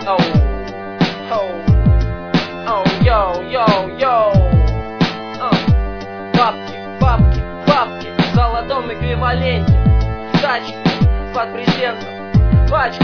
Йоу. Бабки в золотом эквиваленте. Тачки под брезентом, пачки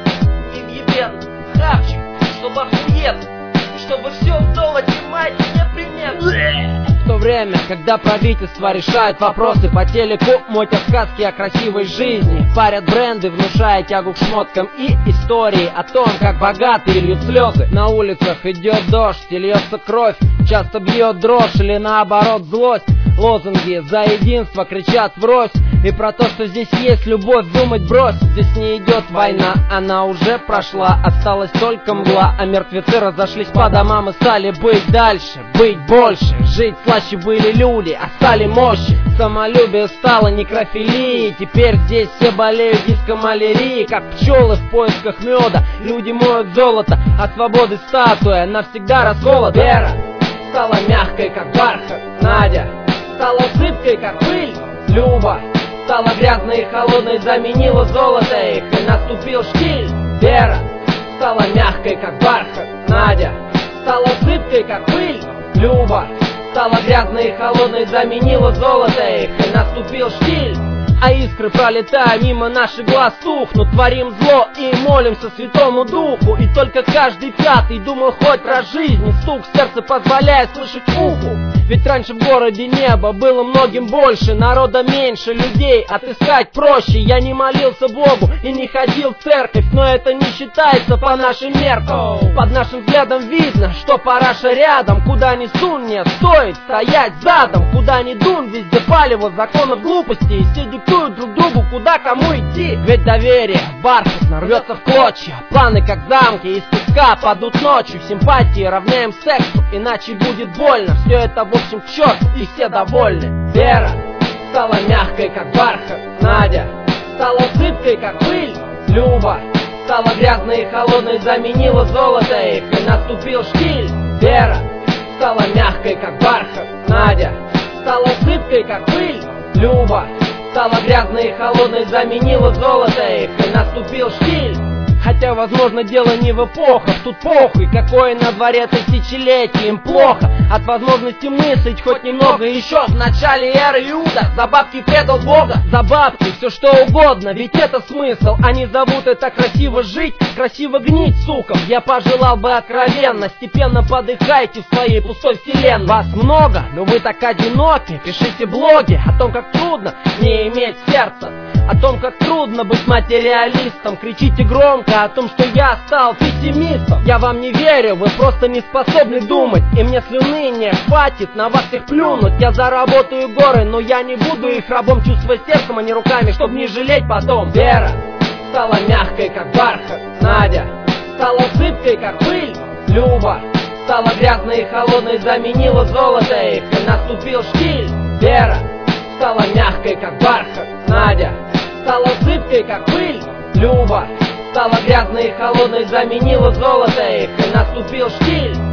не въебенно. Хавчик, чтобы охуенно, чтобы все в золоте, мать, непременно. В то время, когда правительство решает вопросы по телеку, мотят сказки о красивой жизни, парят бренды, внушая тягу к шмоткам и истории о том, как богатые льют слезы. На улицах идет дождь и льется кровь, часто бьет дрожь или наоборот злость. Лозунги за единство кричат врозь, и про то, что здесь есть любовь, думать брось. Здесь не идет война, она уже прошла, осталась только мгла, а мертвецы разошлись по домам и стали быть дальше, быть больше. Жить слаще были люди, а стали мощи. Самолюбие стало некрофилией, теперь здесь все болеют дискомалярией. Как пчелы в поисках меда, люди моют золото, а свободы статуя навсегда расколота. Вера стала мягкой, как бархат. Надя стала зыбкой, как пыль. Люба стала грязной и холодной, заменила золото их, и наступил штиль. Вера стала мягкой, как бархат. Надя стала зыбкой, как пыль. Люба стала грязной и холодной, заменила золото их, и наступил штиль. А искры, пролетая мимо наших глаз, тухнут. Творим зло и молимся Святому Духу, и только каждый пятый думал хоть про жизнь, и стук сердца позволяет слышать уху. Ведь раньше в городе небо было многим больше, народа меньше, людей отыскать проще. Я не молился Богу и не ходил в церковь, но это не считается по нашим меркам. Под нашим взглядом видно, что параша рядом. Куда ни сунь, не стоит стоять задом. Куда ни дун, везде палево законов глупости, и все диктуют друг другу, куда кому идти. Ведь доверие бархатно рвется в клочья, планы как замки из песка падут ночью. Симпатии равняем сексу, иначе будет больно. Все это в общем к черту, и все довольны. Вера стала мягкой, как бархат. Надя стала зыбкой, как пыль. Люба стала грязной и холодной, заменила золото их, и наступил штиль. Вера стала мягкой, как бархат. Надя стала зыбкой, как пыль. Люба стала грязной и холодной, заменила золото их, и наступил штиль. Хотя, возможно, дело не в эпохах, тут похуй, какое на дворе тысячелетие, им плохо от возможности мыслить хоть немного еще. В начале эры Иуда за бабки предал Бога. За бабки все что угодно, ведь это смысл. Они зовут это красиво жить, красиво гнить, сукам. Я пожелал бы откровенно, степенно подыхайте в своей пустой вселенной. Вас много, но вы так одиноки. Пишите блоги о том, как трудно не иметь сердца, о том, как трудно быть материалистом. Кричите громко о том, что я стал пессимистом. Я вам не верю, вы просто не способны думать, и мне слюны не хватит на вас их плюнуть. Я заработаю горы, но я не буду их рабом, чувствовать сердцем, а не руками, чтобы не жалеть потом. Вера стала мягкой, как бархат. Надя стала зыбкой, как пыль. Люба стала грязной и холодной, заменила золото их, и наступил штиль. Вера стала мягкой, как бархат. Надя стала зыбкой, как пыль. Люба стала грязной и холодной, заменила золото их, и наступил штиль.